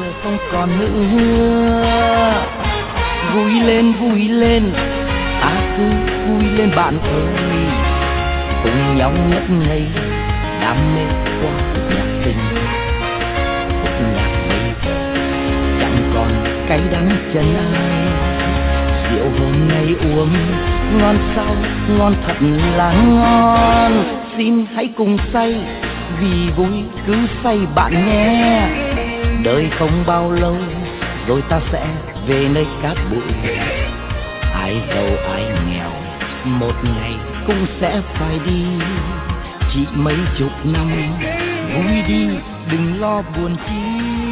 giờ không còn nữa. Vui lên, ta cứ vui lên bạn ơi, cùng nhau ngất ngây đam mê qua nhạc tình. Khúc nhạc bây giờ chẳng còn cay đắng chân ai, rượu hôm nay uống ngon sao, ngon thật là ngon. Xin hãy cùng say, vì vui cứ say bạn nghe. Đời không bao lâu rồi ta sẽ về nơi cát bụi. Ai giàu ai nghèo một ngày cũng sẽ phải đi. Chỉ mấy chục năm vui đi đừng lo buồn chi.